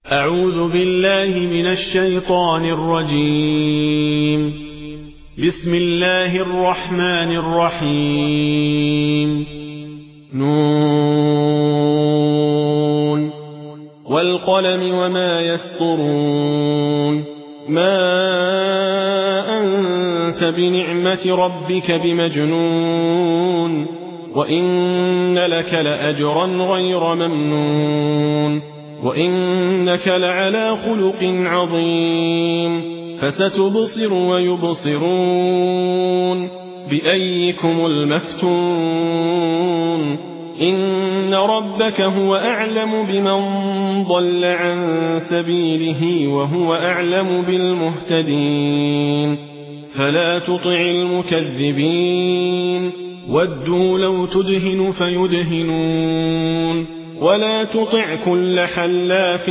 أعوذ بالله من الشيطان الرجيم. بسم الله الرحمن الرحيم. نون والقلم وما يسطرون. ما أنت بنعمة ربك بمجنون وإن لك لأجرا غير ممنون وإنك لعلى خلق عظيم فستبصر ويبصرون بأيكم المفتون إن ربك هو أعلم بمن ضل عن سبيله وهو أعلم بالمهتدين فلا تطع المكذبين ودوا لو تدهن فيدهنون ولا تطع كل حلاف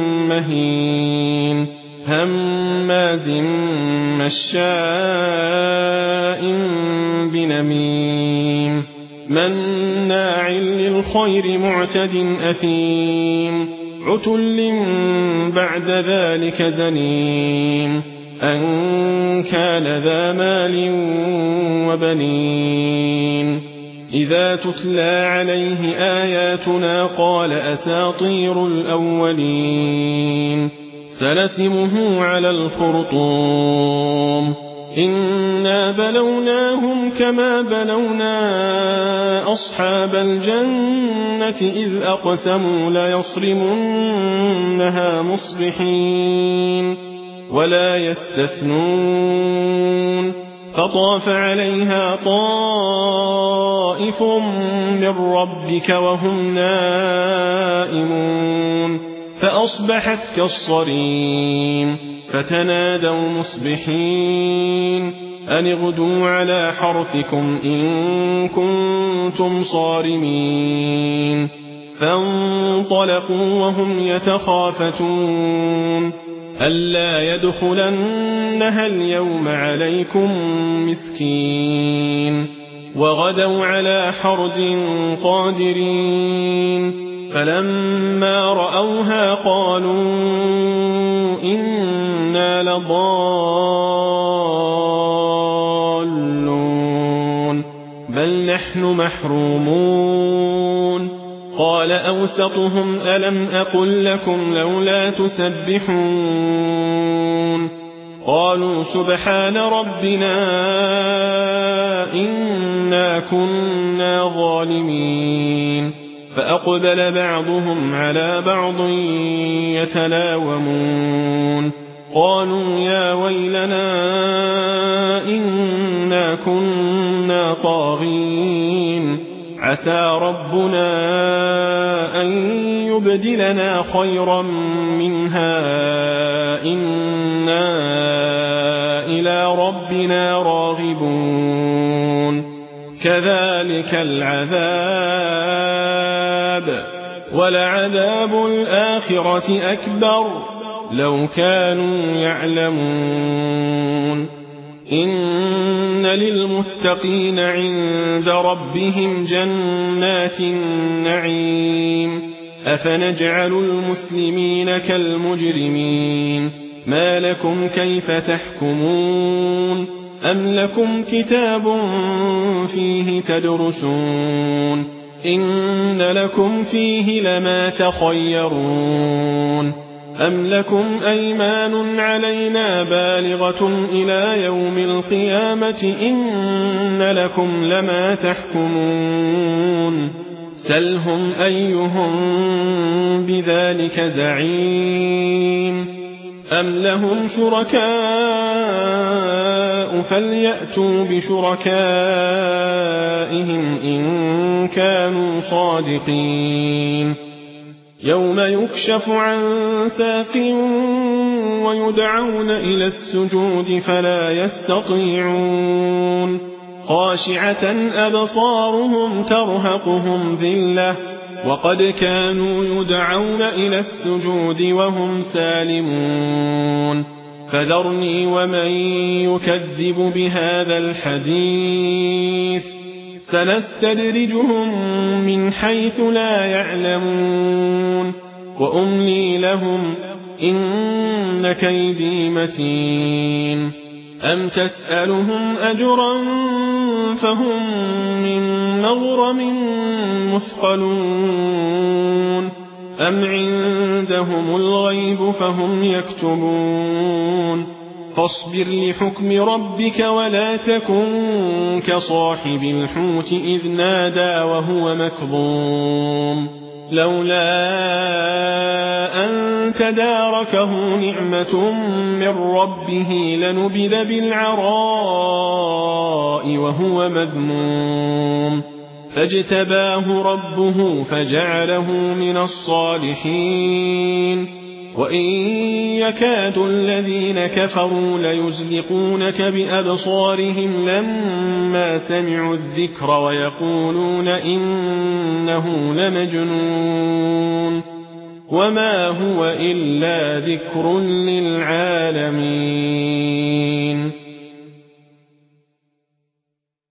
مهين هماز مشاء بنميم مناع للخير معتد أثيم عتل بعد ذلك زنيم أن كان ذا مال وبنين إذا تتلى عليه آياتنا قال أساطير الأولين سنسمه على الخرطوم إنا بلوناهم كما بلونا أصحاب الجنة إذ أقسموا ليصرمنها مصبحين ولا يستثنون فطاف عليها طائف من ربك وهم نائمون فأصبحت كالصريم فتنادوا مصبحين أن اغدوا على حرثكم إن كنتم صارمين فانطلقوا وهم يتخافتون ألا يدخلنها اليوم عليكم مسكين وغدوا على حرد قادرين فلما رأوها قالوا إنا لضالون بل نحن محرومون قال أوسطهم ألم أقل لكم لولا تسبحون قالوا سبحان ربنا إنا كنا ظالمين فأقبل بعضهم على بعض يتلاومون قالوا يا ويلنا إنا كنا طاغين عسى ربنا أن يبدلنا خيرا منها إنا إلى ربنا راغبون كذلك العذاب ولعذاب الآخرة أكبر لو كانوا يعلمون إن للمتقين عند ربهم جنات النعيم أفنجعل المسلمين كالمجرمين ما لكم كيف تحكمون أم لكم كتاب فيه تدرسون إن لكم فيه لما تخيرون أم لكم أيمان علينا بالغة إلى يوم القيامة إن لكم لما تحكمون سلهم أيهم بذلك زعيم أم لهم شركاء فليأتوا بشركائهم إن كانوا صادقين يوم يكشف عن ساق ويدعون إلى السجود فلا يستطيعون خاشعة أبصارهم ترهقهم ذلة وقد كانوا يدعون إلى السجود وهم سالمون فذرني ومن يكذب بهذا الحديث سنستدرجهم من حيث لا يعلمون وأملي لهم إن كيدي متين أم تسألهم أجرا فهم من مغرم مثقلون أم عندهم الغيب فهم يكتبون فاصبر لحكم ربك ولا تكن كصاحب الحوت إذ نادى وهو مكظوم لولا أن تداركه نعمة من ربه لنبذ بالعراء وهو مذموم فاجتباه ربه فجعله من الصالحين وإن يكاد الذين كفروا ليزلقونك بأبصارهم لما سمعوا الذكر ويقولون إنه لمجنون وما هو إلا ذكر للعالمين